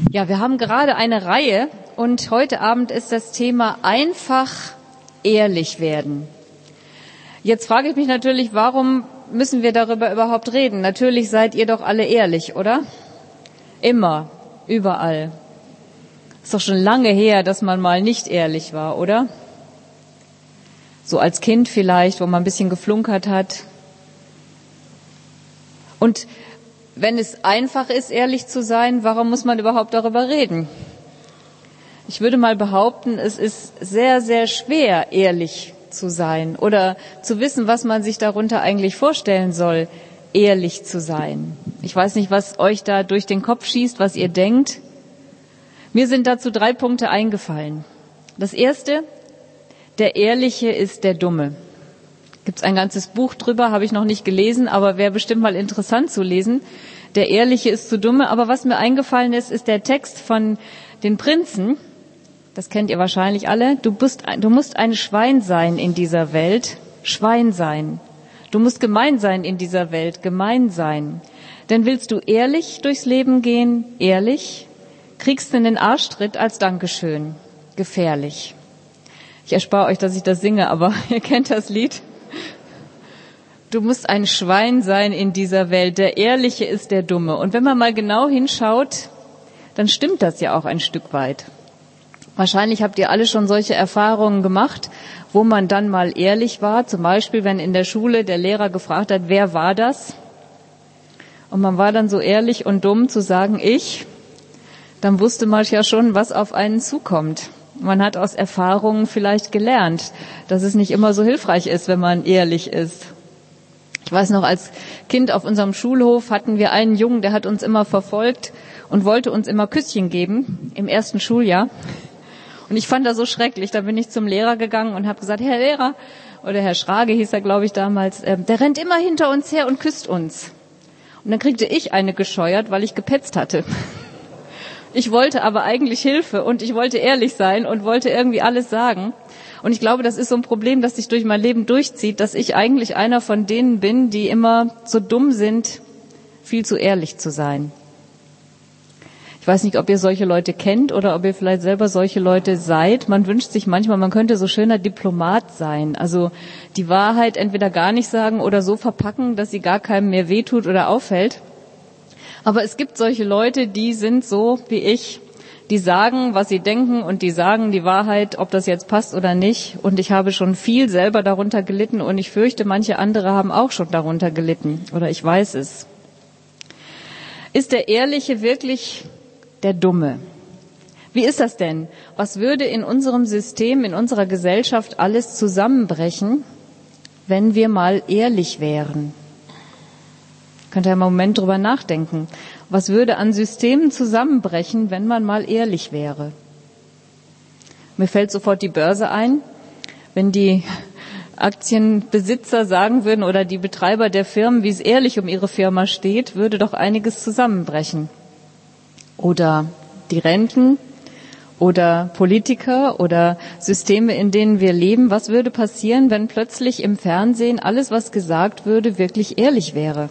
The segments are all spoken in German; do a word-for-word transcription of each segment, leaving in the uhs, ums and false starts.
Ja, wir haben gerade eine Reihe und heute Abend ist das Thema einfach ehrlich werden. Jetzt frage ich mich natürlich, warum müssen wir darüber überhaupt reden? Natürlich seid ihr doch alle ehrlich, oder? Immer, überall. Ist doch schon lange her, dass man mal nicht ehrlich war, oder? So als Kind vielleicht, wo man ein bisschen geflunkert hat. Und wenn es einfach ist, ehrlich zu sein, warum muss man überhaupt darüber reden? Ich würde mal behaupten, es ist sehr, sehr schwer, ehrlich zu sein oder zu wissen, was man sich darunter eigentlich vorstellen soll, ehrlich zu sein. Ich weiß nicht, was euch da durch den Kopf schießt, was ihr denkt. Mir sind dazu drei Punkte eingefallen. Das erste, der Ehrliche ist der Dumme. Gibt's ein ganzes Buch drüber, habe ich noch nicht gelesen, aber wäre bestimmt mal interessant zu lesen. Der Ehrliche ist zu dumme. Aber was mir eingefallen ist, ist der Text von den Prinzen. Das kennt ihr wahrscheinlich alle. Du, bist, du musst ein Schwein sein in dieser Welt. Schwein sein. Du musst gemein sein in dieser Welt. Gemein sein. Denn willst du ehrlich durchs Leben gehen? Ehrlich? Kriegst du einen Arschtritt als Dankeschön. Gefährlich. Ich erspare euch, dass ich das singe, aber ihr kennt das Lied. Du musst ein Schwein sein in dieser Welt. Der Ehrliche ist der Dumme. Und wenn man mal genau hinschaut, dann stimmt das ja auch ein Stück weit. Wahrscheinlich habt ihr alle schon solche Erfahrungen gemacht, wo man dann mal ehrlich war. Zum Beispiel, wenn in der Schule der Lehrer gefragt hat, wer war das? Und man war dann so ehrlich und dumm zu sagen, ich. Dann wusste man ja schon, was auf einen zukommt. Man hat aus Erfahrungen vielleicht gelernt, dass es nicht immer so hilfreich ist, wenn man ehrlich ist. Ich weiß noch, als Kind auf unserem Schulhof hatten wir einen Jungen, der hat uns immer verfolgt und wollte uns immer Küsschen geben im ersten Schuljahr. Und ich fand das so schrecklich. Da bin ich zum Lehrer gegangen und habe gesagt, Herr Lehrer, oder Herr Schrage hieß er, glaube ich, damals, äh, der rennt immer hinter uns her und küsst uns. Und dann kriegte ich eine gescheuert, weil ich gepetzt hatte. Ich wollte aber eigentlich Hilfe und ich wollte ehrlich sein und wollte irgendwie alles sagen. Und ich glaube, das ist so ein Problem, das sich durch mein Leben durchzieht, dass ich eigentlich einer von denen bin, die immer so dumm sind, viel zu ehrlich zu sein. Ich weiß nicht, ob ihr solche Leute kennt oder ob ihr vielleicht selber solche Leute seid. Man wünscht sich manchmal, man könnte so schöner Diplomat sein. Also die Wahrheit entweder gar nicht sagen oder so verpacken, dass sie gar keinem mehr wehtut oder auffällt. Aber es gibt solche Leute, die sind so wie ich. Die sagen, was sie denken und die sagen die Wahrheit, ob das jetzt passt oder nicht. Und ich habe schon viel selber darunter gelitten und ich fürchte, manche andere haben auch schon darunter gelitten. Oder ich weiß es. Ist der Ehrliche wirklich der Dumme? Wie ist das denn? Was würde in unserem System, in unserer Gesellschaft alles zusammenbrechen, wenn wir mal ehrlich wären? Könnt ihr ja mal einen Moment drüber nachdenken. Was würde an Systemen zusammenbrechen, wenn man mal ehrlich wäre? Mir fällt sofort die Börse ein. Wenn die Aktienbesitzer sagen würden oder die Betreiber der Firmen, wie es ehrlich um ihre Firma steht, würde doch einiges zusammenbrechen. Oder die Renten oder Politiker oder Systeme, in denen wir leben. Was würde passieren, wenn plötzlich im Fernsehen alles, was gesagt würde, wirklich ehrlich wäre?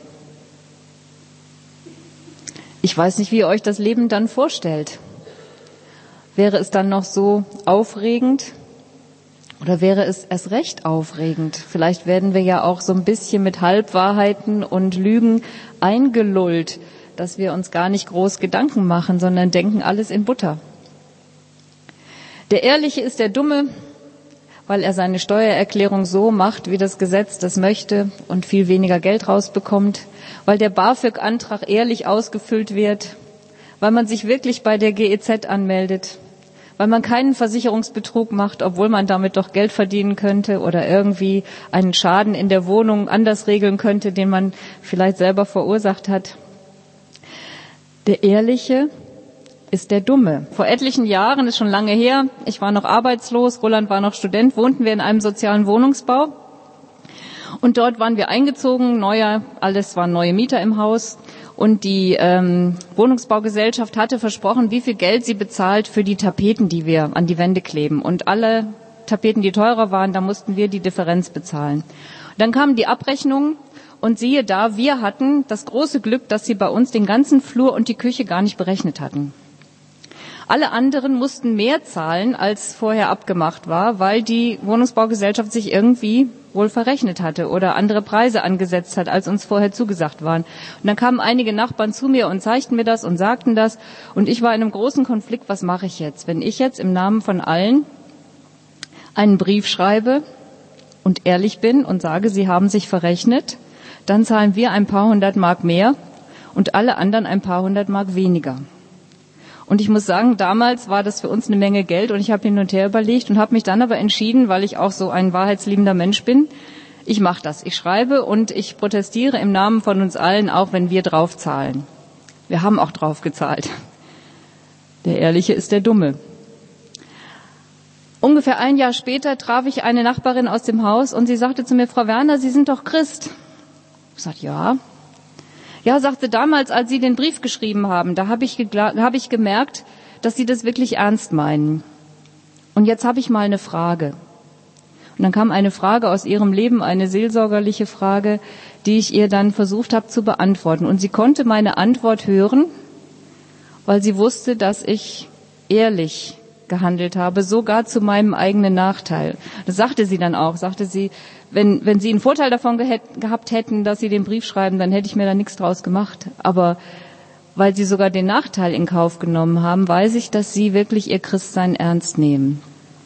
Ich weiß nicht, wie ihr euch das Leben dann vorstellt. Wäre es dann noch so aufregend oder wäre es erst recht aufregend? Vielleicht werden wir ja auch so ein bisschen mit Halbwahrheiten und Lügen eingelullt, dass wir uns gar nicht groß Gedanken machen, sondern denken alles in Butter. Der Ehrliche ist der Dumme, weil er seine Steuererklärung so macht, wie das Gesetz das möchte und viel weniger Geld rausbekommt, weil der BAföG-Antrag ehrlich ausgefüllt wird, weil man sich wirklich bei der G E Z anmeldet, weil man keinen Versicherungsbetrug macht, obwohl man damit doch Geld verdienen könnte oder irgendwie einen Schaden in der Wohnung anders regeln könnte, den man vielleicht selber verursacht hat. Der Ehrliche ist der Dumme. Vor etlichen Jahren, ist schon lange her, ich war noch arbeitslos, Roland war noch Student, wohnten wir in einem sozialen Wohnungsbau. Und dort waren wir eingezogen, neuer, alles waren neue Mieter im Haus. Und die ähm, Wohnungsbaugesellschaft hatte versprochen, wie viel Geld sie bezahlt für die Tapeten, die wir an die Wände kleben. Und alle Tapeten, die teurer waren, da mussten wir die Differenz bezahlen. Und dann kamen die Abrechnungen und siehe da, wir hatten das große Glück, dass sie bei uns den ganzen Flur und die Küche gar nicht berechnet hatten. Alle anderen mussten mehr zahlen, als vorher abgemacht war, weil die Wohnungsbaugesellschaft sich irgendwie wohl verrechnet hatte oder andere Preise angesetzt hat, als uns vorher zugesagt waren. Und dann kamen einige Nachbarn zu mir und zeigten mir das und sagten das. Und ich war in einem großen Konflikt, was mache ich jetzt? Wenn ich jetzt im Namen von allen einen Brief schreibe und ehrlich bin und sage, sie haben sich verrechnet, dann zahlen wir ein paar hundert Mark mehr und alle anderen ein paar hundert Mark weniger. Und ich muss sagen, damals war das für uns eine Menge Geld und ich habe hin und her überlegt und habe mich dann aber entschieden, weil ich auch so ein wahrheitsliebender Mensch bin, ich mache das. Ich schreibe und ich protestiere im Namen von uns allen, auch wenn wir draufzahlen. Wir haben auch drauf gezahlt. Der Ehrliche ist der Dumme. Ungefähr ein Jahr später traf ich eine Nachbarin aus dem Haus und sie sagte zu mir, Frau Werner, Sie sind doch Christ. Ich sagte, ja. Ja, sagte, damals, als Sie den Brief geschrieben haben, da habe ich, hab ich gemerkt, dass Sie das wirklich ernst meinen. Und jetzt habe ich mal eine Frage. Und dann kam eine Frage aus ihrem Leben, eine seelsorgerliche Frage, die ich ihr dann versucht habe zu beantworten. Und sie konnte meine Antwort hören, weil sie wusste, dass ich ehrlich gehandelt habe, sogar zu meinem eigenen Nachteil. Das sagte sie dann auch, sagte sie, wenn, wenn Sie einen Vorteil davon ge- gehabt hätten, dass Sie den Brief schreiben, dann hätte ich mir da nichts draus gemacht. Aber weil Sie sogar den Nachteil in Kauf genommen haben, weiß ich, dass Sie wirklich Ihr Christsein ernst nehmen.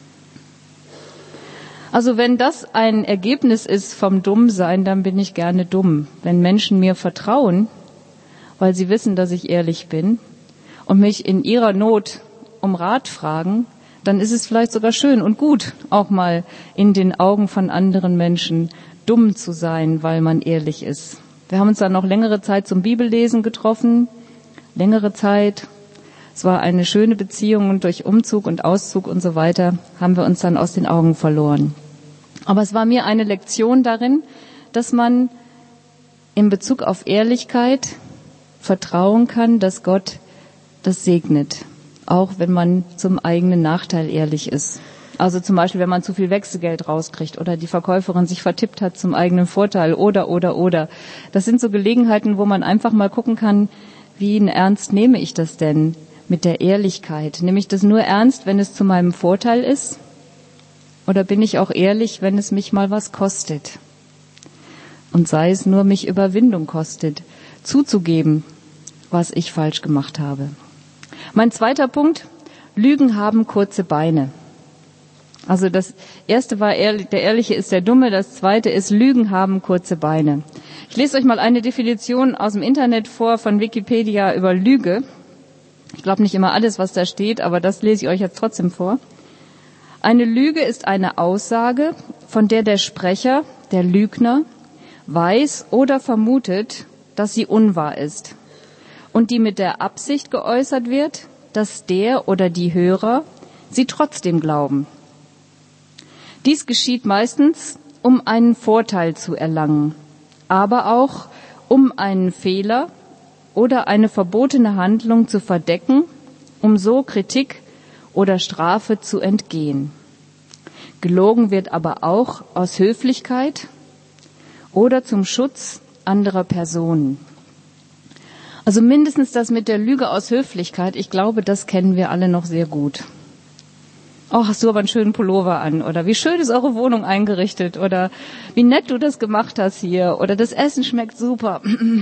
Also wenn das ein Ergebnis ist vom Dummsein, dann bin ich gerne dumm. Wenn Menschen mir vertrauen, weil sie wissen, dass ich ehrlich bin und mich in ihrer Not um Rat fragen, dann ist es vielleicht sogar schön und gut, auch mal in den Augen von anderen Menschen dumm zu sein, weil man ehrlich ist. Wir haben uns dann noch längere Zeit zum Bibellesen getroffen, längere Zeit. Es war eine schöne Beziehung und durch Umzug und Auszug und so weiter haben wir uns dann aus den Augen verloren. Aber es war mir eine Lektion darin, dass man in Bezug auf Ehrlichkeit vertrauen kann, dass Gott das segnet. Auch wenn man zum eigenen Nachteil ehrlich ist. Also zum Beispiel, wenn man zu viel Wechselgeld rauskriegt oder die Verkäuferin sich vertippt hat zum eigenen Vorteil oder, oder, oder. Das sind so Gelegenheiten, wo man einfach mal gucken kann, wie ernst nehme ich das denn mit der Ehrlichkeit? Nehme ich das nur ernst, wenn es zu meinem Vorteil ist? Oder bin ich auch ehrlich, wenn es mich mal was kostet? Und sei es nur mich Überwindung kostet, zuzugeben, was ich falsch gemacht habe. Mein zweiter Punkt, Lügen haben kurze Beine. Also das erste war, der Ehrliche ist der Dumme, das zweite ist, Lügen haben kurze Beine. Ich lese euch mal eine Definition aus dem Internet vor von Wikipedia über Lüge. Ich glaube nicht immer alles, was da steht, aber das lese ich euch jetzt trotzdem vor. Eine Lüge ist eine Aussage, von der der Sprecher, der Lügner, weiß oder vermutet, dass sie unwahr ist. Und die mit der Absicht geäußert wird, dass der oder die Hörer sie trotzdem glauben. Dies geschieht meistens, um einen Vorteil zu erlangen, aber auch um einen Fehler oder eine verbotene Handlung zu verdecken, um so Kritik oder Strafe zu entgehen. Gelogen wird aber auch aus Höflichkeit oder zum Schutz anderer Personen. Also mindestens das mit der Lüge aus Höflichkeit, ich glaube, das kennen wir alle noch sehr gut. Oh, hast du aber einen schönen Pullover an, oder wie schön ist eure Wohnung eingerichtet, oder wie nett du das gemacht hast hier, oder das Essen schmeckt super.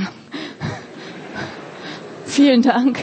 Vielen Dank.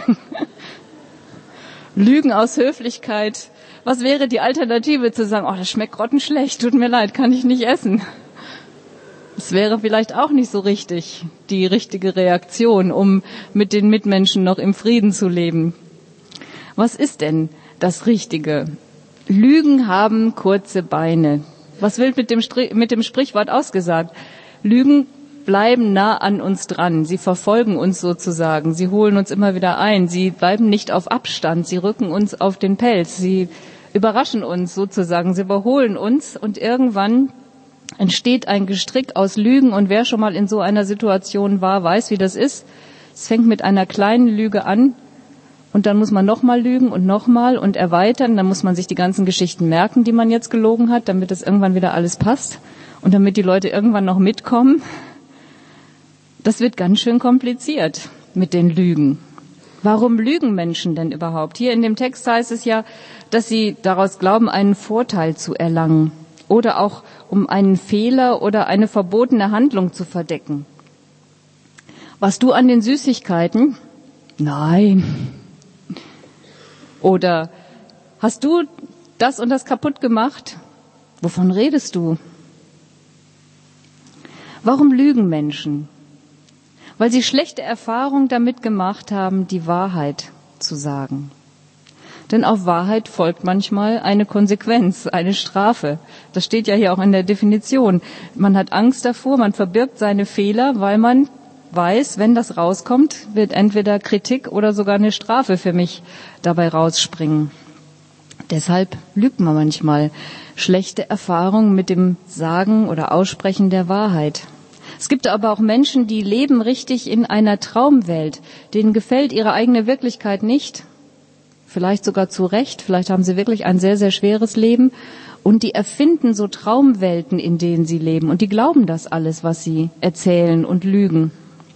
Lügen aus Höflichkeit. Was wäre die Alternative zu sagen, oh, das schmeckt grottenschlecht, tut mir leid, kann ich nicht essen. Es wäre vielleicht auch nicht so richtig, die richtige Reaktion, um mit den Mitmenschen noch im Frieden zu leben. Was ist denn das Richtige? Lügen haben kurze Beine. Was wird mit dem, Stri- mit dem Sprichwort ausgesagt? Lügen bleiben nah an uns dran. Sie verfolgen uns sozusagen. Sie holen uns immer wieder ein. Sie bleiben nicht auf Abstand. Sie rücken uns auf den Pelz. Sie überraschen uns sozusagen. Sie überholen uns und irgendwann entsteht ein Gestrick aus Lügen, und wer schon mal in so einer Situation war, weiß, wie das ist. Es fängt mit einer kleinen Lüge an und dann muss man nochmal lügen und nochmal und erweitern. Dann muss man sich die ganzen Geschichten merken, die man jetzt gelogen hat, damit es irgendwann wieder alles passt und damit die Leute irgendwann noch mitkommen. Das wird ganz schön kompliziert mit den Lügen. Warum lügen Menschen denn überhaupt? Hier in dem Text heißt es ja, dass sie daraus glauben, einen Vorteil zu erlangen oder auch um einen Fehler oder eine verbotene Handlung zu verdecken. Warst du an den Süßigkeiten? Nein. Oder hast du das und das kaputt gemacht? Wovon redest du? Warum lügen Menschen? Weil sie schlechte Erfahrungen damit gemacht haben, die Wahrheit zu sagen. Denn auf Wahrheit folgt manchmal eine Konsequenz, eine Strafe. Das steht ja hier auch in der Definition. Man hat Angst davor, man verbirgt seine Fehler, weil man weiß, wenn das rauskommt, wird entweder Kritik oder sogar eine Strafe für mich dabei rausspringen. Deshalb lügt man manchmal. Schlechte Erfahrungen mit dem Sagen oder Aussprechen der Wahrheit. Es gibt aber auch Menschen, die leben richtig in einer Traumwelt. Denen gefällt ihre eigene Wirklichkeit nicht. Vielleicht sogar zu Recht. Vielleicht haben sie wirklich ein sehr, sehr schweres Leben. Und die erfinden so Traumwelten, in denen sie leben. Und die glauben das alles, was sie erzählen und lügen.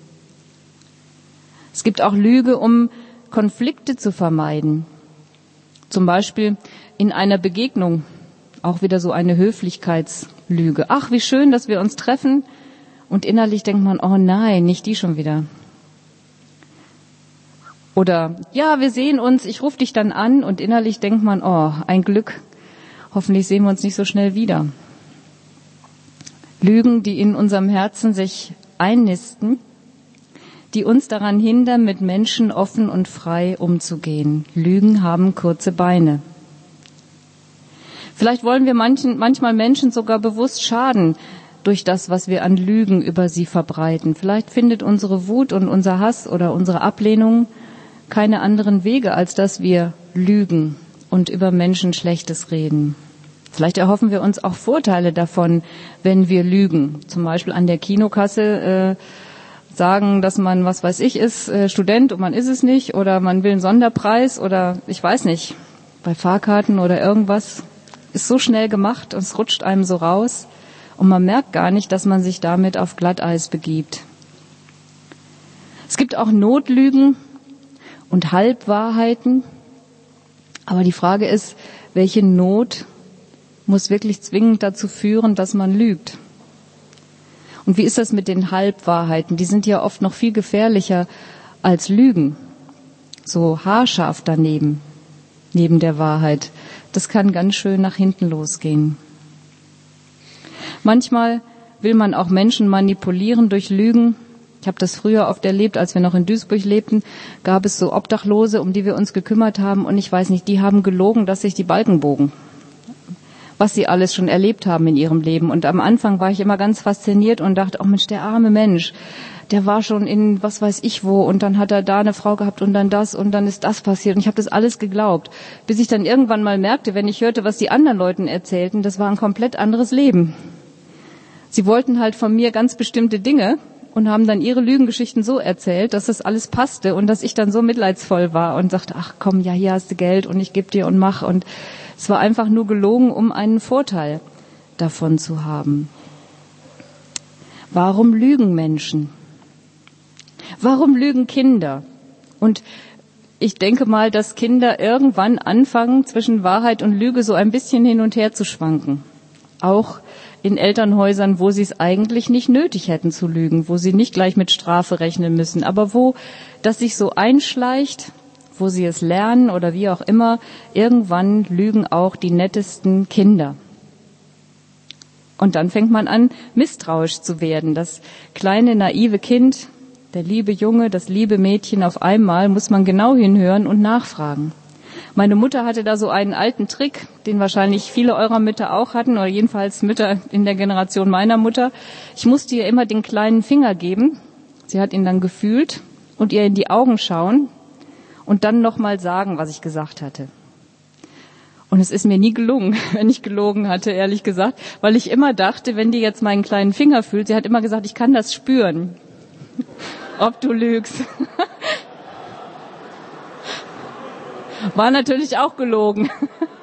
Es gibt auch Lüge, um Konflikte zu vermeiden. Zum Beispiel in einer Begegnung. Auch wieder so eine Höflichkeitslüge. Ach, wie schön, dass wir uns treffen. Und innerlich denkt man, oh nein, nicht die schon wieder. Oder, ja, wir sehen uns, ich rufe dich dann an. Und innerlich denkt man, oh, ein Glück, hoffentlich sehen wir uns nicht so schnell wieder. Lügen, die in unserem Herzen sich einnisten, die uns daran hindern, mit Menschen offen und frei umzugehen. Lügen haben kurze Beine. Vielleicht wollen wir manchen, manchmal Menschen sogar bewusst schaden durch das, was wir an Lügen über sie verbreiten. Vielleicht findet unsere Wut und unser Hass oder unsere Ablehnung keine anderen Wege, als dass wir lügen und über Menschen Schlechtes reden. Vielleicht erhoffen wir uns auch Vorteile davon, wenn wir lügen. Zum Beispiel an der Kinokasse äh, sagen, dass man, was weiß ich, ist, äh, Student und man ist es nicht. Oder man will einen Sonderpreis oder ich weiß nicht, bei Fahrkarten oder irgendwas. Ist so schnell gemacht und es rutscht einem so raus. Und man merkt gar nicht, dass man sich damit auf Glatteis begibt. Es gibt auch Notlügen und Halbwahrheiten. Aber die Frage ist, welche Not muss wirklich zwingend dazu führen, dass man lügt? Und wie ist das mit den Halbwahrheiten? Die sind ja oft noch viel gefährlicher als Lügen. So haarscharf daneben, neben der Wahrheit. Das kann ganz schön nach hinten losgehen. Manchmal will man auch Menschen manipulieren durch Lügen. Ich habe das früher oft erlebt, als wir noch in Duisburg lebten, gab es so Obdachlose, um die wir uns gekümmert haben. Und ich weiß nicht, die haben gelogen, dass sich die Balken bogen. Was sie alles schon erlebt haben in ihrem Leben. Und am Anfang war ich immer ganz fasziniert und dachte, oh Mensch, der arme Mensch, der war schon in was weiß ich wo und dann hat er da eine Frau gehabt und dann das und dann ist das passiert. Und ich habe das alles geglaubt, bis ich dann irgendwann mal merkte, wenn ich hörte, was die anderen Leuten erzählten, das war ein komplett anderes Leben. Sie wollten halt von mir ganz bestimmte Dinge und haben dann ihre Lügengeschichten so erzählt, dass das alles passte und dass ich dann so mitleidsvoll war und sagte, ach komm, ja, hier hast du Geld und ich gebe dir und mach. Und es war einfach nur gelogen, um einen Vorteil davon zu haben. Warum lügen Menschen? Warum lügen Kinder? Und ich denke mal, dass Kinder irgendwann anfangen, zwischen Wahrheit und Lüge so ein bisschen hin und her zu schwanken. Auch in Elternhäusern, wo sie es eigentlich nicht nötig hätten zu lügen, wo sie nicht gleich mit Strafe rechnen müssen, aber wo das sich so einschleicht, wo sie es lernen oder wie auch immer, irgendwann lügen auch die nettesten Kinder. Und dann fängt man an, misstrauisch zu werden. Das kleine, naive Kind, der liebe Junge, das liebe Mädchen, auf einmal muss man genau hinhören und nachfragen. Meine Mutter hatte da so einen alten Trick, den wahrscheinlich viele eurer Mütter auch hatten, oder jedenfalls Mütter in der Generation meiner Mutter. Ich musste ihr immer den kleinen Finger geben. Sie hat ihn dann gefühlt und ihr in die Augen schauen und dann nochmal sagen, was ich gesagt hatte. Und es ist mir nie gelungen, wenn ich gelogen hatte, ehrlich gesagt, weil ich immer dachte, wenn die jetzt meinen kleinen Finger fühlt, sie hat immer gesagt, ich kann das spüren, ob du lügst. War natürlich auch gelogen.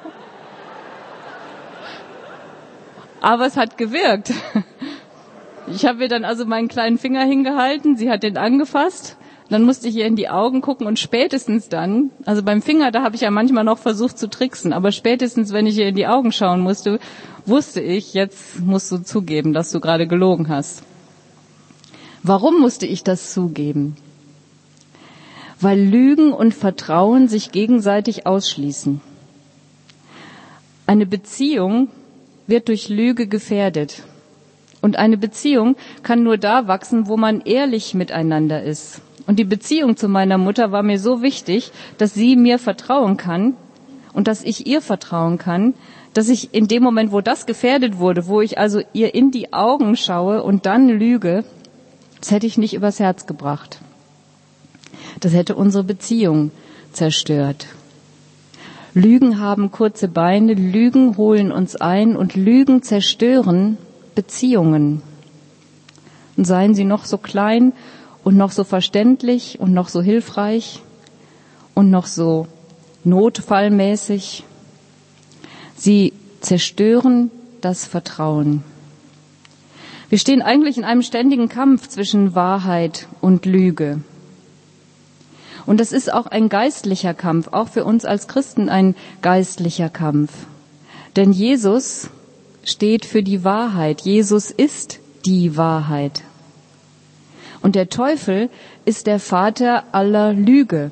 Aber es hat gewirkt. Ich habe ihr dann also meinen kleinen Finger hingehalten, sie hat den angefasst, dann musste ich ihr in die Augen gucken und spätestens dann, also beim Finger, da habe ich ja manchmal noch versucht zu tricksen, aber spätestens, wenn ich ihr in die Augen schauen musste, wusste ich, jetzt musst du zugeben, dass du gerade gelogen hast. Warum musste ich das zugeben? Weil Lügen und Vertrauen sich gegenseitig ausschließen. Eine Beziehung wird durch Lüge gefährdet. Und eine Beziehung kann nur da wachsen, wo man ehrlich miteinander ist. Und die Beziehung zu meiner Mutter war mir so wichtig, dass sie mir vertrauen kann und dass ich ihr vertrauen kann, dass ich in dem Moment, wo das gefährdet wurde, wo ich also ihr in die Augen schaue und dann lüge, das hätte ich nicht übers Herz gebracht. Das hätte unsere Beziehung zerstört. Lügen haben kurze Beine, Lügen holen uns ein und Lügen zerstören Beziehungen. Und seien sie noch so klein und noch so verständlich und noch so hilfreich und noch so notfallmäßig. Sie zerstören das Vertrauen. Wir stehen eigentlich in einem ständigen Kampf zwischen Wahrheit und Lüge. Und das ist auch ein geistlicher Kampf, auch für uns als Christen ein geistlicher Kampf. Denn Jesus steht für die Wahrheit. Jesus ist die Wahrheit. Und der Teufel ist der Vater aller Lüge.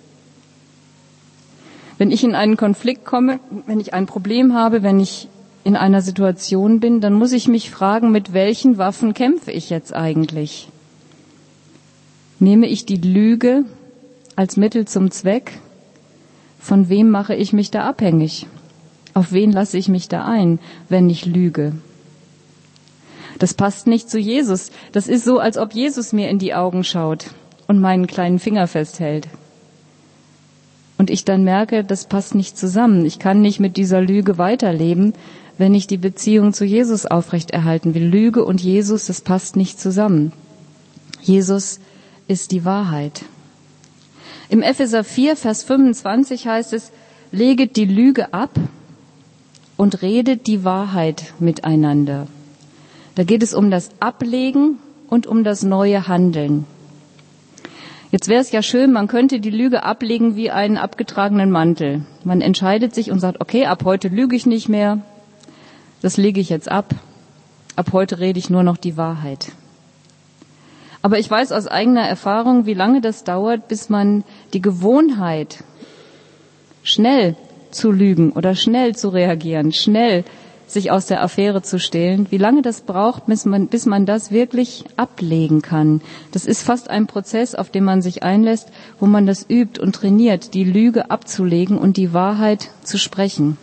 Wenn ich in einen Konflikt komme, wenn ich ein Problem habe, wenn ich in einer Situation bin, dann muss ich mich fragen, mit welchen Waffen kämpfe ich jetzt eigentlich? Nehme ich die Lüge als Mittel zum Zweck? Von wem mache ich mich da abhängig? Auf wen lasse ich mich da ein, wenn ich lüge? Das passt nicht zu Jesus. Das ist so, als ob Jesus mir in die Augen schaut und meinen kleinen Finger festhält. Und ich dann merke, das passt nicht zusammen. Ich kann nicht mit dieser Lüge weiterleben, wenn ich die Beziehung zu Jesus aufrechterhalten will. Lüge und Jesus, das passt nicht zusammen. Jesus ist die Wahrheit. Im Epheser vier, Vers fünfundzwanzig heißt es, leget die Lüge ab und redet die Wahrheit miteinander. Da geht es um das Ablegen und um das neue Handeln. Jetzt wäre es ja schön, man könnte die Lüge ablegen wie einen abgetragenen Mantel. Man entscheidet sich und sagt, okay, ab heute lüge ich nicht mehr, das lege ich jetzt ab, ab heute rede ich nur noch die Wahrheit. Aber ich weiß aus eigener Erfahrung, wie lange das dauert, bis man die Gewohnheit, schnell zu lügen oder schnell zu reagieren, schnell sich aus der Affäre zu stehlen, wie lange das braucht, bis man, bis man das wirklich ablegen kann. Das ist fast ein Prozess, auf den man sich einlässt, wo man das übt und trainiert, die Lüge abzulegen und die Wahrheit zu sprechen.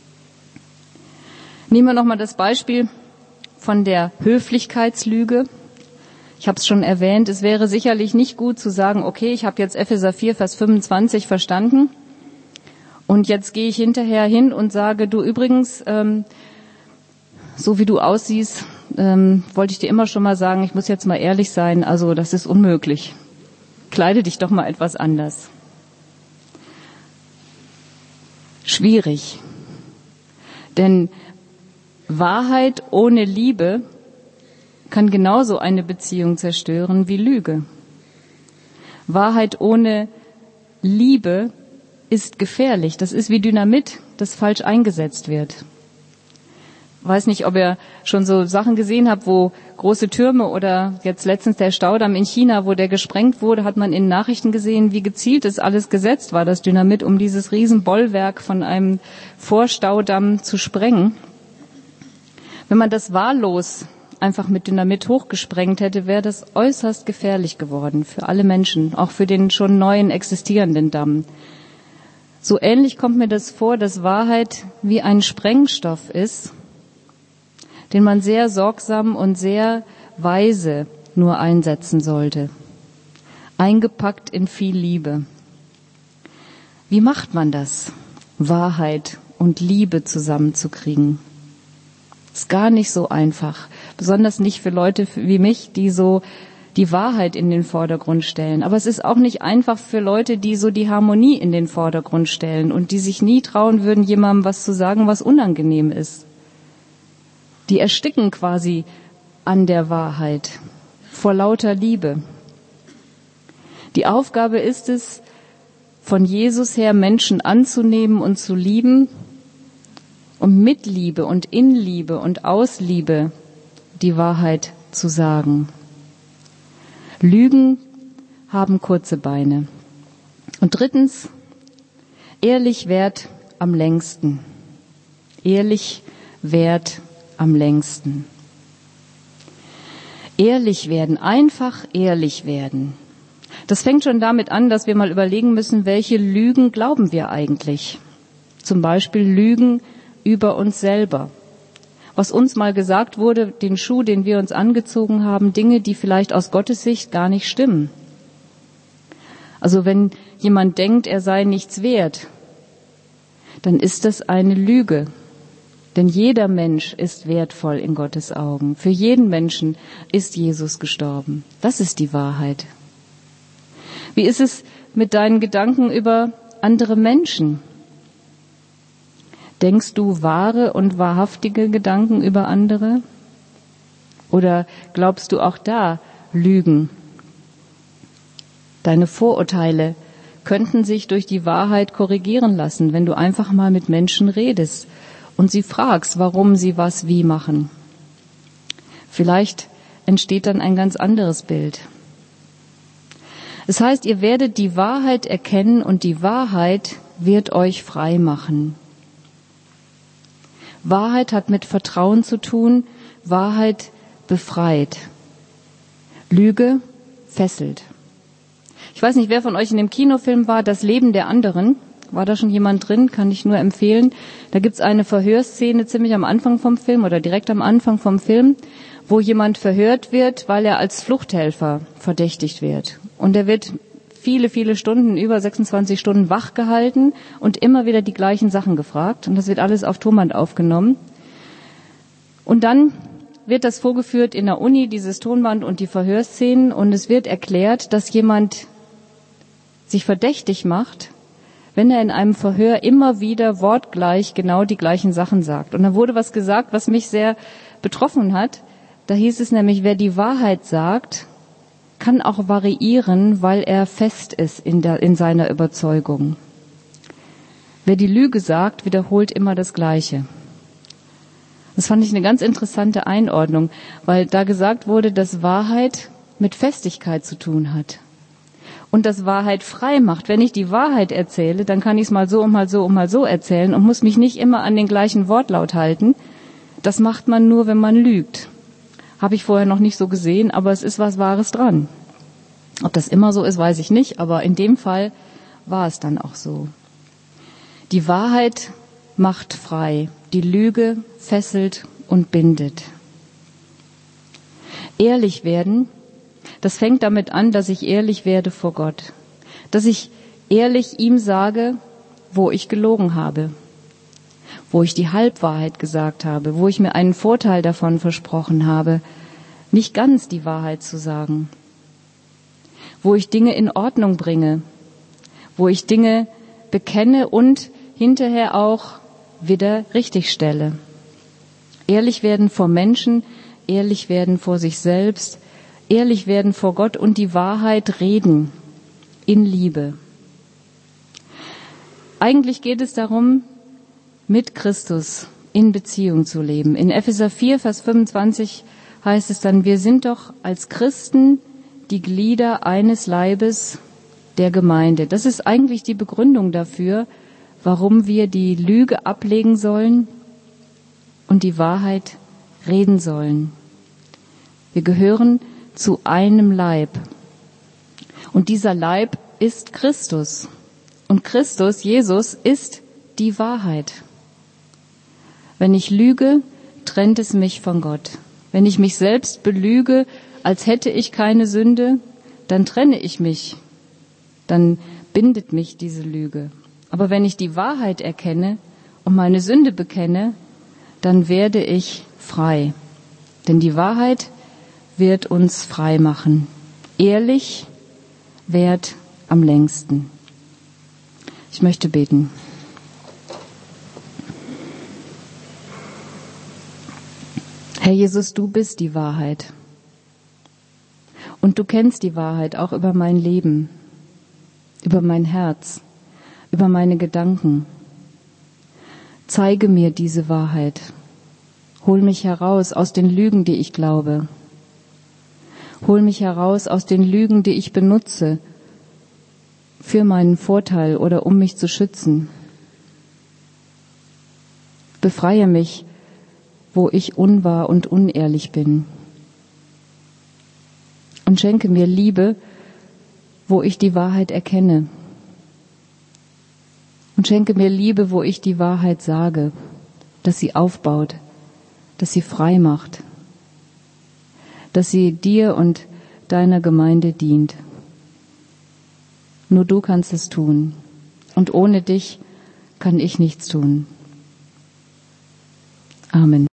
Nehmen wir nochmal das Beispiel von der Höflichkeitslüge. Ich habe es schon erwähnt, es wäre sicherlich nicht gut zu sagen, okay, ich habe jetzt Epheser vier, Vers fünfundzwanzig verstanden und jetzt gehe ich hinterher hin und sage, du übrigens, ähm, so wie du aussiehst, ähm, wollte ich dir immer schon mal sagen, ich muss jetzt mal ehrlich sein, also das ist unmöglich. Kleide dich doch mal etwas anders. Schwierig. Denn Wahrheit ohne Liebe kann genauso eine Beziehung zerstören wie Lüge. Wahrheit ohne Liebe ist gefährlich. Das ist wie Dynamit, das falsch eingesetzt wird. Ich weiß nicht, ob ihr schon so Sachen gesehen habt, wo große Türme oder jetzt letztens der Staudamm in China, wo der gesprengt wurde, hat man in Nachrichten gesehen, wie gezielt es alles gesetzt war, das Dynamit, um dieses Riesenbollwerk von einem Vorstaudamm zu sprengen. Wenn man das wahllos einfach mit Dynamit hochgesprengt hätte, wäre das äußerst gefährlich geworden für alle Menschen, auch für den schon neuen existierenden Damm. So ähnlich kommt mir das vor, dass Wahrheit wie ein Sprengstoff ist, den man sehr sorgsam und sehr weise nur einsetzen sollte, eingepackt in viel Liebe. Wie macht man das, Wahrheit und Liebe zusammenzukriegen? Ist gar nicht so einfach, besonders nicht für Leute wie mich, die so die Wahrheit in den Vordergrund stellen. Aber es ist auch nicht einfach für Leute, die so die Harmonie in den Vordergrund stellen und die sich nie trauen würden, jemandem was zu sagen, was unangenehm ist. Die ersticken quasi an der Wahrheit vor lauter Liebe. Die Aufgabe ist es, von Jesus her Menschen anzunehmen und zu lieben und mit Liebe und in Liebe und aus Liebe die Wahrheit zu sagen. Lügen haben kurze Beine. Und drittens, ehrlich währt am längsten. Ehrlich währt am längsten. Ehrlich werden, einfach ehrlich werden. Das fängt schon damit an, dass wir mal überlegen müssen, welche Lügen glauben wir eigentlich? Zum Beispiel Lügen über uns selber. Was uns mal gesagt wurde, den Schuh, den wir uns angezogen haben, Dinge, die vielleicht aus Gottes Sicht gar nicht stimmen. Also wenn jemand denkt, er sei nichts wert, dann ist das eine Lüge. Denn jeder Mensch ist wertvoll in Gottes Augen. Für jeden Menschen ist Jesus gestorben. Das ist die Wahrheit. Wie ist es mit deinen Gedanken über andere Menschen? Denkst du wahre und wahrhaftige Gedanken über andere? Oder glaubst du auch da Lügen? Deine Vorurteile könnten sich durch die Wahrheit korrigieren lassen, wenn du einfach mal mit Menschen redest und sie fragst, warum sie was wie machen. Vielleicht entsteht dann ein ganz anderes Bild. Es heißt, ihr werdet die Wahrheit erkennen und die Wahrheit wird euch frei machen. Wahrheit hat mit Vertrauen zu tun, Wahrheit befreit. Lüge fesselt. Ich weiß nicht, wer von euch in dem Kinofilm war, Das Leben der anderen. War da schon jemand drin? Kann ich nur empfehlen. Da gibt's eine Verhörszene ziemlich am Anfang vom Film oder direkt am Anfang vom Film, wo jemand verhört wird, weil er als Fluchthelfer verdächtigt wird. Und er wird viele, viele Stunden, über sechsundzwanzig Stunden wach gehalten und immer wieder die gleichen Sachen gefragt. Und das wird alles auf Tonband aufgenommen. Und dann wird das vorgeführt in der Uni, dieses Tonband und die Verhörszenen. Und es wird erklärt, dass jemand sich verdächtig macht, wenn er in einem Verhör immer wieder wortgleich genau die gleichen Sachen sagt. Und da wurde was gesagt, was mich sehr betroffen hat. Da hieß es nämlich, wer die Wahrheit sagt, kann auch variieren, weil er fest ist in, der, in seiner Überzeugung. Wer die Lüge sagt, wiederholt immer das Gleiche. Das fand ich eine ganz interessante Einordnung, weil da gesagt wurde, dass Wahrheit mit Festigkeit zu tun hat. Und dass Wahrheit frei macht. Wenn ich die Wahrheit erzähle, dann kann ich es mal so und mal so und mal so erzählen und muss mich nicht immer an den gleichen Wortlaut halten. Das macht man nur, wenn man lügt. Habe ich vorher noch nicht so gesehen, aber es ist was Wahres dran. Ob das immer so ist, weiß ich nicht, aber in dem Fall war es dann auch so. Die Wahrheit macht frei, die Lüge fesselt und bindet. Ehrlich werden, das fängt damit an, dass ich ehrlich werde vor Gott. Dass ich ehrlich ihm sage, wo ich gelogen habe, wo ich die Halbwahrheit gesagt habe, wo ich mir einen Vorteil davon versprochen habe, nicht ganz die Wahrheit zu sagen, wo ich Dinge in Ordnung bringe, wo ich Dinge bekenne und hinterher auch wieder richtigstelle. Ehrlich werden vor Menschen, ehrlich werden vor sich selbst, ehrlich werden vor Gott und die Wahrheit reden in Liebe. Eigentlich geht es darum, mit Christus in Beziehung zu leben. In Epheser vier, Vers fünfundzwanzig heißt es dann, wir sind doch als Christen die Glieder eines Leibes der Gemeinde. Das ist eigentlich die Begründung dafür, warum wir die Lüge ablegen sollen und die Wahrheit reden sollen. Wir gehören zu einem Leib. Und dieser Leib ist Christus. Und Christus, Jesus, ist die Wahrheit. Wenn ich lüge, trennt es mich von Gott. Wenn ich mich selbst belüge, als hätte ich keine Sünde, dann trenne ich mich. Dann bindet mich diese Lüge. Aber wenn ich die Wahrheit erkenne und meine Sünde bekenne, dann werde ich frei. Denn die Wahrheit wird uns frei machen. Ehrlich währt am längsten. Ich möchte beten. Herr Jesus, du bist die Wahrheit. Und du kennst die Wahrheit auch über mein Leben. über mein Herz, über meine Gedanken. Zeige mir diese Wahrheit. Hol mich heraus aus den Lügen, die ich glaube. Hol mich heraus aus den Lügen, die ich benutze, für meinen Vorteil oder um mich zu schützen. Befreie mich, wo ich unwahr und unehrlich bin. Und schenke mir Liebe, wo ich die Wahrheit erkenne. Und schenke mir Liebe, wo ich die Wahrheit sage, dass sie aufbaut, dass sie frei macht, dass sie dir und deiner Gemeinde dient. Nur du kannst es tun. Und ohne dich kann ich nichts tun. Amen.